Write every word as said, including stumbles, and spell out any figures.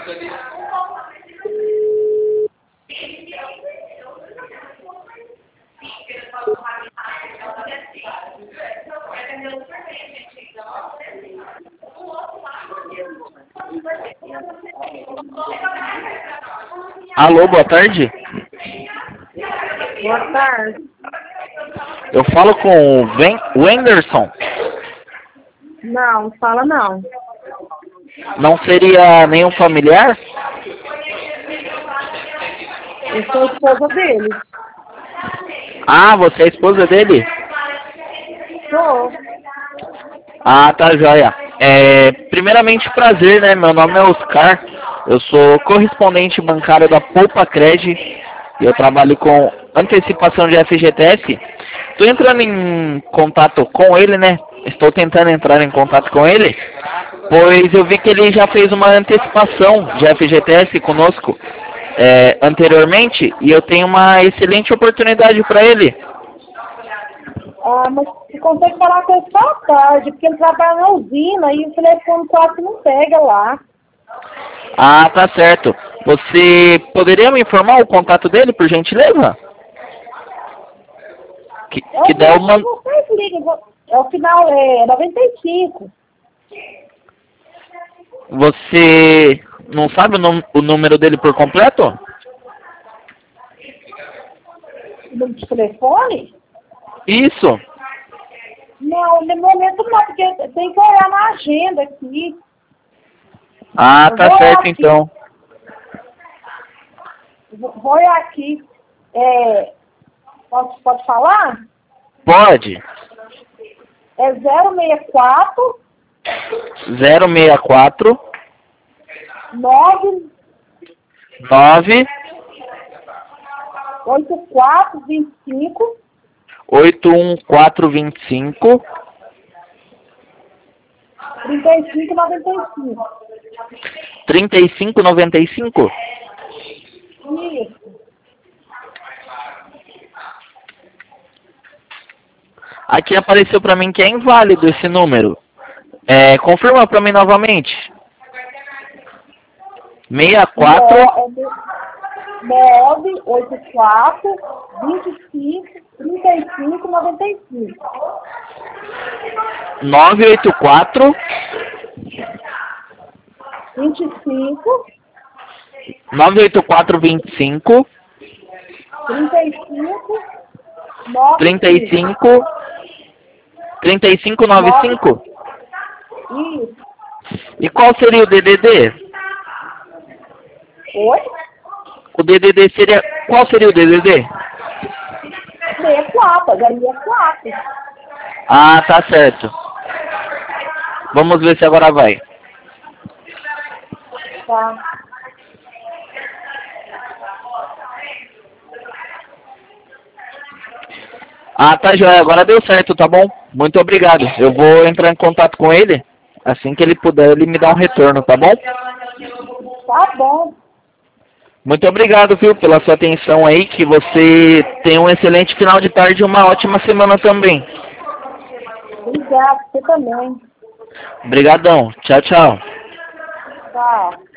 Alô, boa tarde. Boa tarde. Eu falo com o Wen- Wenderson. Não, fala não. Não seria nenhum familiar? Eu sou esposa dele. Ah, você é a esposa dele? Sou. Ah, tá joia. É, primeiramente, prazer, né? Meu nome é Oscar. Eu sou correspondente bancário da Poupa Cred e eu trabalho com antecipação de F G T S. Estou entrando em contato com ele, né? Estou tentando entrar em contato com ele, pois eu vi que ele já fez uma antecipação de F G T S conosco é, anteriormente e eu tenho uma excelente oportunidade para ele. Ah, mas você consegue falar com ele só à tarde, porque ele trabalha na usina e o telefone quase não pega lá. Ah, tá certo. Você poderia me informar o contato dele, por gentileza? Que, É que o dá mesmo uma... que vocês ligam. É o final, é noventa e cinco. Você não sabe o, num- o número dele por completo? O número de telefone? Isso. Não, no momento não, porque tem que olhar na agenda aqui. Ah, Eu tá vou certo aqui. então. Vou vou olhar aqui. É, pode, pode falar? Pode. É zero seis quatro, zero seis quatro nove nove oito quatro dois cinco, oito um quatro dois cinco três cinco nove cinco. três cinco nove cinco. Isso. Aqui apareceu pra mim que é inválido esse número. É, confirma pra mim novamente. seis quatro nove oito quatro dois cinco três cinco nove cinco. nove oito quatro vinte e cinco nove oito quatro vinte e cinco trinta e cinco nove trinta e cinco trinta e cinco noventa e cinco. Isso. E qual seria o D D D? Oi? O D D D seria... Qual seria o D D D? sessenta e quatro, galinha quatro. Ah, tá certo. Vamos ver se agora vai. Tá. Ah, tá joia. Agora deu certo, tá bom? Muito obrigado. Eu vou entrar em contato com ele. Assim que ele puder, ele me dá um retorno, tá bom? Tá bom. Muito obrigado, viu, pela sua atenção aí. Que você tenha um excelente final de tarde e uma ótima semana também. Obrigado, você também. Obrigadão. Tchau, tchau. Tchau.